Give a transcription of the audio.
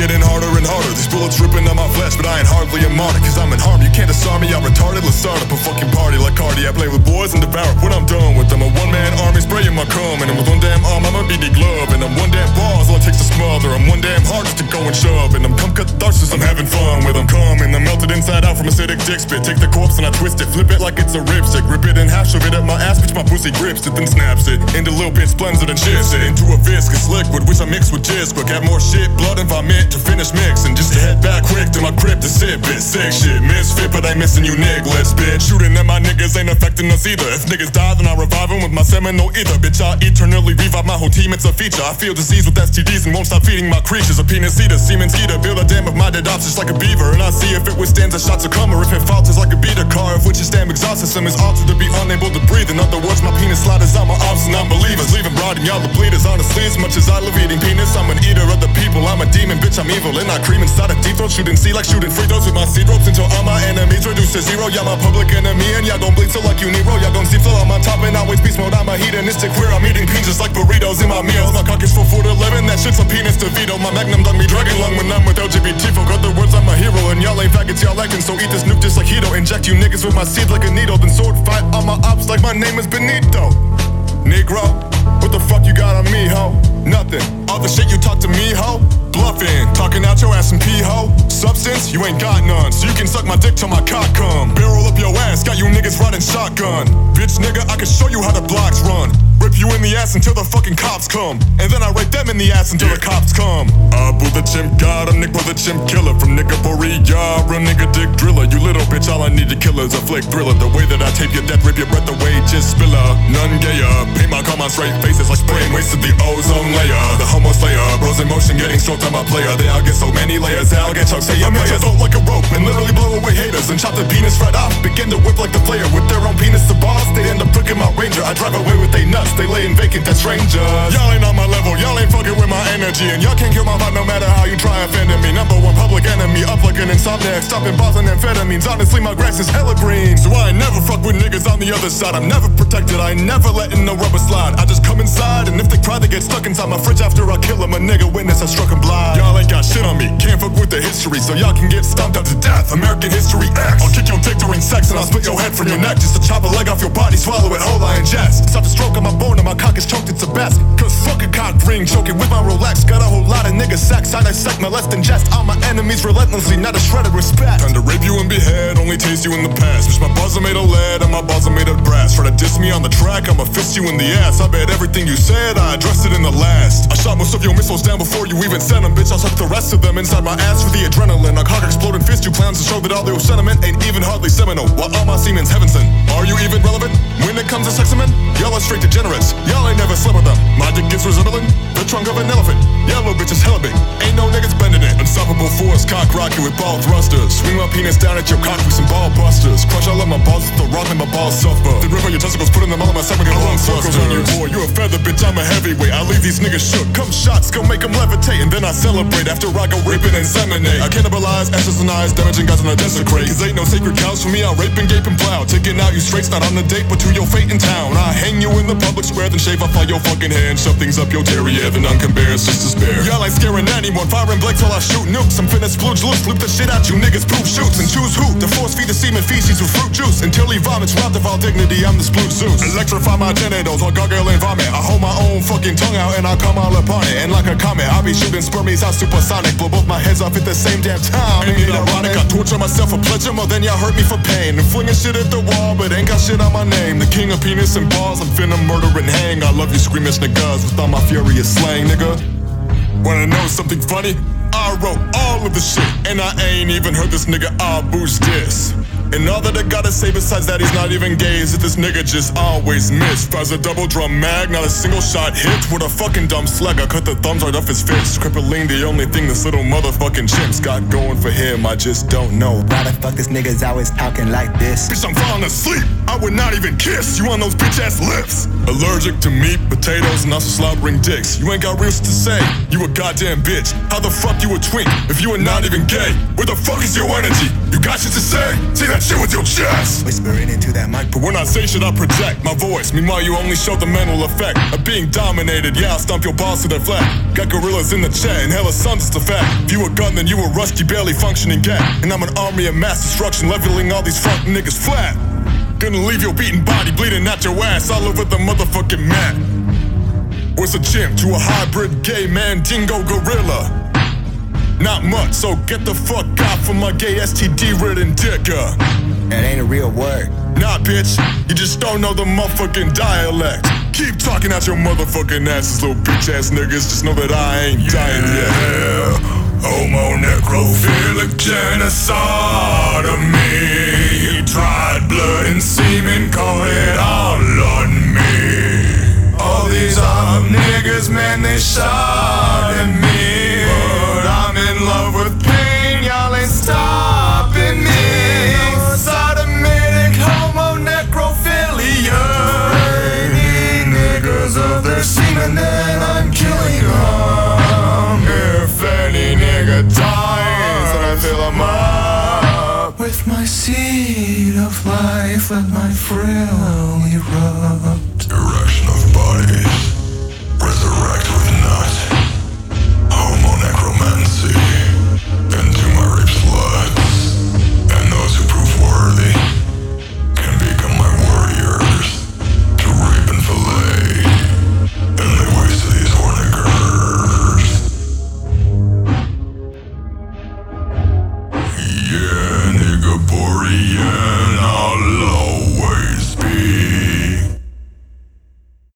getting harder and harder. These bullets ripping on my flesh, but I ain't hardly a martyr, cause I'm in harm. You can't disarm me, I'm retarded. Let's start up a fucking party like Cardi. I play with boys and devour when I'm done with them. A one-man army spraying my cum, and with one damn arm I'm a BD glove, and I'm one damn bars all it takes to smother. I'm one damn heart just to go and shove, and I'm cum catharsis, I'm having fun with them. Cum and I'm melted inside out from acidic dick spit. Take the corpse and I twist it, flip it like it's a ripstick, rip it in half, shove it up my ass, bitch my pussy grips it, then snaps it into little bitch blends it and shifts it into a viscous liquid, which I mix with jizz quick. Add more shit, blood and vomit to finish mixing, just to head back quick to my crib to sit bit sick shit. Misfit, but I missing you nigglets, bitch. Shooting at my niggas ain't affecting us either. If niggas die, then I revive them with my seminal ether. Bitch, I eternally revive my whole team, it's a feature. I feel disease with STDs and won't stop feeding my creatures. A penis eater, semen skeeter, build a dam of my dead ops just like a beaver. And I see if it withstands the shots of cum or if it falters like a beater car, of which its damn exhaust system is altered to be unable to breathe. In other words, my penis sliders are my ops and unbelievers, leaving rotting y'all the bleeders. Honestly, as much as I love eating penis, I'm an eater of the people. I'm a demon, bitch, I'm evil, and I cream inside a deep throat, shooting C like shooting free throws with my seed ropes until all my enemies reduce to zero. Y'all my public enemy, and y'all gon' bleed so like you Nero. Y'all gon' see flow on my top and always beast mode. I'm a hedonistic queer, I'm eating beans just like burritos in my meals. My cock is full 4 to 11, that shit's a penis to veto. My magnum done me dragon lung when I'm with LGBT folk. Other words, I'm a hero, and y'all ain't faggots, y'all acting, so eat this nuke just like Hito. Inject you niggas with my seed like a needle, then sword fight all my ops like my name is Benito. Negro, what the fuck you got on me, ho? Nothing. All the shit you talk to me, ho? Bluffing, talking out your ass and pee, ho? Substance, you ain't got none, so you can suck my dick till my cock come. Barrel up your ass, got you niggas riding shotgun. Bitch nigga, I can show you how the blocks run. Rip you in the ass until the fucking cops come, and then I rape them in the ass until the cops come. Abu the chimp god, I'm Nick the chimp killer. From Nickaporia, real nigga dick driller. You little bitch, all I need to kill is a flick thriller. The way that I tape your death, rip your breath away, just spiller. None gayer, paint my calm on straight faces like spraying wasted the ozone layer. The homo slayer, bros in motion getting stroked on my player. They all get so many layers, they all get choked. Say I'm just vote like a rope and literally blow away haters and chop the penis right off. Begin to whip like the player with their own penis to boss. They end up pricking my ranger, I drive away with they nuts. They laying vacant to strangers. Y'all ain't on my level, y'all ain't fucking with my energy, and y'all can't kill my vibe no matter how you try offending me. Number one public enemy, up like an insomniac, stopping bars and amphetamines. Honestly, my grass is hella green, so I ain't never fuck with niggas on the other side. I'm never protected, I ain't never letting no rubber slide. I just come inside, and if they cry, they get stuck inside my fridge after I kill them. A nigga witness, I struck him blind. Y'all ain't got shit on me, can't fuck with the history, so y'all can get stomped out to death. American History X. I'll kick your dick during sex, and I'll split your head from your neck just to chop a leg off your body, swallow it whole, I ingest. Stop the stroke on my bone, and my cock is choked, it's a best. Cause fuck a cock ring, choking with my Rolex. Got a whole lot of niggas sex, I dissect, molest, ingest all my enemies relentlessly, not a shred of respect. Time to rape you and behead, only taste you in the past. Bitch, my balls are made of lead, and my balls are made of brass. Try to diss me on the track, I'ma fist you in the ass. I bet everything you said, I addressed it in the last. I shot most of your missiles down before you even sent them. Bitch, I'll suck the rest of them inside my ass for the adrenaline. A cock exploding fist, you clowns, to show that all your sentiment ain't even hardly seminal. While all my semen's heaven sent. Are you even relevant when it comes to sex men? Y'all are straight degenerates, y'all ain't never slept with them. My dick gets resembling the trunk of an elephant. Yellow bitch is hella big, ain't no niggas bending it. Unstoppable force, cock rocket with ball thrusters. Swing my penis down at your cock with some ball busters. Crush all of my balls with the rock and my balls suffer. Then rip on your testicles, putting them all in my segment and run circles on you, boy. You a feather, bitch, I'm a heavyweight. I leave these niggas shook. Come shots, go make them levitate, and then I celebrate after I go raping and seminate. I cannibalize, assassinize, damaging guys when I desecrate. Cause ain't no sacred cows for me, I'll rape and gape and plow. Taking out you straights, not on a date, but to your fate in town. I hang you in the public square, then shave off all your fucking hands. Shove things up your derriere, then none can bear, it's just despair. Y'all ain't scaring anyone, firing blanks while I shoot nukes. I'm finna splooge loose, loop the shit out you niggas, proof shoots. And choose who, to force feed the semen feces with fruit juice. Until he vomits, robbed of all dignity, I'm the sploot Zeus. Electrify my genitals while gargle and vomit. I hold my own fucking tongue out and I come all upon it. And like a comet, I'll be shooting spermies out supersonic. Blow both my heads off at the same damn time. Ain't it ironic? I torture myself for pleasure more than y'all hurt me for pain. And flinging shit at the wall, but ain't got shit on my name. The king of penis and balls, I'm finna murder and hang. I love you squeamish niggas with all my furious slang, nigga. Wanna know something funny? I wrote all of the shit, and I ain't even heard this nigga Abu's diss. And all that I gotta say besides that he's not even gay is that this nigga just always missed. Fires a double drum mag, not a single shot hit. With a fucking dumb slag, I cut the thumbs right off his fist. Crippling the only thing this little motherfucking chimp's got going for him, I just don't know. Why the fuck this nigga's always talking like this? Bitch, I'm falling asleep, I would not even kiss you on those bitch ass lips. Allergic to meat, potatoes, and also slobbering dicks. You ain't got real shit to say, you a goddamn bitch. How the fuck you a twink if you are not even gay? Where the fuck is your energy? You got shit to say? Say that shit with your chest. Whispering into that mic. But when I say shit, I project my voice. Meanwhile, you only show the mental effect of being dominated. Yeah, I'll stomp your balls to their flat. Got gorillas in the chat and hella sons, it's a fact. If you a gun, then you a rusty, barely functioning gat. And I'm an army of mass destruction, leveling all these fucking niggas flat. Gonna leave your beaten body bleeding out your ass all over the motherfucking mat. What's a chimp to a hybrid gay man dingo gorilla? Not much, so get the fuck out from my gay STD-ridden dicker. That ain't a real word. Nah, bitch, you just don't know the motherfucking dialect. Keep talking out your motherfucking asses, little bitch-ass niggas. Just know that I ain't dying yet. Homo necrophilic genocide of me. Dried blood and semen, call it all on me. All these niggas, man, they shot at me. But I'm in love with pain, y'all ain't stopping me. Sodomitic homo necrophilia. Any niggas of their semen, then I'm killing them. If any nigga dies, then I fill him up with my seed of life, let my frill erupt.